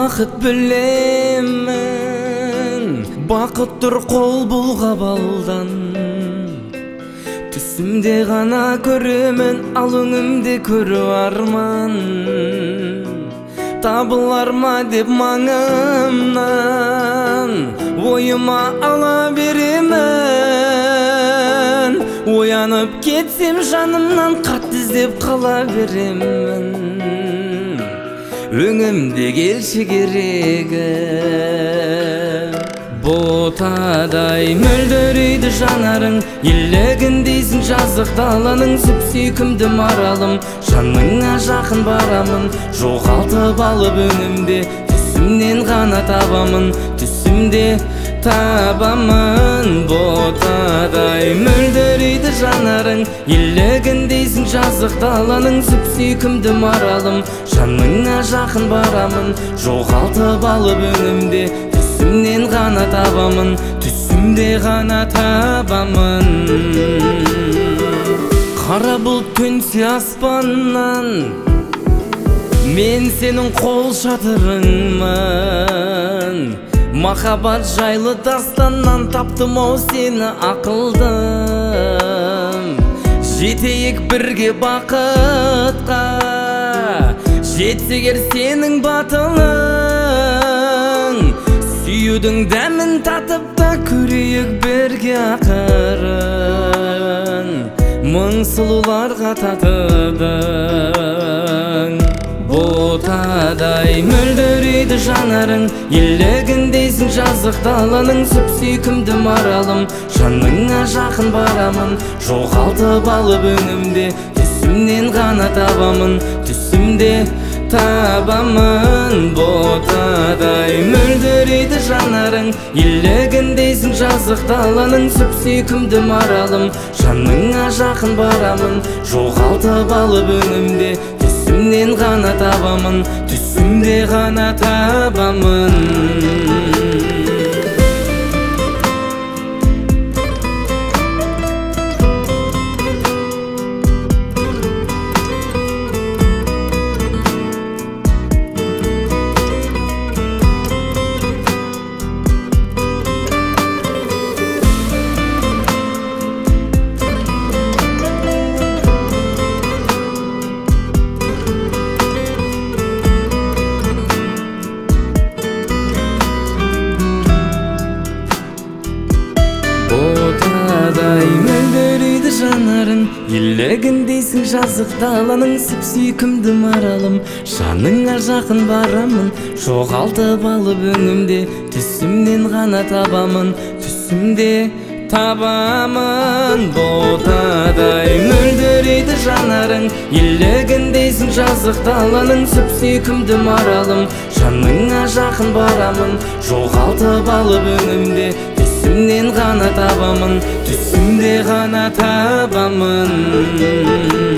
бақыт білемін, бақыт тұр қол бұлғап алдан. Түсімде ғана көремін, ал өңімде көру арман. Табылар ма деп маңымнан, ойыма ала беремін. Оянып кетсем жанымнан, қатты іздеп қала беремін. Өңімде келші керегі, ботадай мөлдірейді жанарың. Елегіндейсің жазық даланың, сүп-сүйкімді маралым. Жаныңа жақын барамын, жоғалтып алып өңімде. Түсімнен ғана табамын, түсімде табамын. Ботадай мөлдірейді жанарың, елегіндейсің жазық даланың, сүп-сүйкімді маралым. Жаныңа жақын барамын, жоғалтып алып өңімде. Түсімнен ғана табамын, түсімде ғана табамын. Қара бұлт төнсе аспаннан, мен сенің қол шатырыңмын. Махаббат жайлы дастаннан таптым ау сені ақылдым. Жетейік бірге бақытқа, жетсегер сенің батылың. Сүйудің дәмін татып та көрейік бірге ақырын. Мың сұлуларға татыдың. Ботадай мөлдірейді жанарың, елегіндейсің жазық даланың, сүп-сүйкімді маралым. Жаныңа жақын барамын, жоғалтып алып өңімде. Түсімнен ғана табамын, түсімде табамын. Ботадай мөлдірейді жанарың, елегіндейсің жазық даланың, сүп-сүйкімді маралым. Жаныңа жақын барамын, жоғалтып алып өңімде. Түсімнен ғана табамын, түсімде ғана табамын. Ботадай мөлдірейді жанарың, елегіндейсің жазық даланың, сүп-сүйкімді маралым. Жаныңа жақын барамын, жоғалтып алып өңімде. Түсімнен ғана табамын, түсімде табамын. Ботадай мөлдірейді жанарың, елегіндейсің жазық даланың, сүп-сүйкімді маралым. Жаныңа жақын барамын, жоғалтып алып өңімде. Түсімнен ғана табамын, түсімде ғана табамын.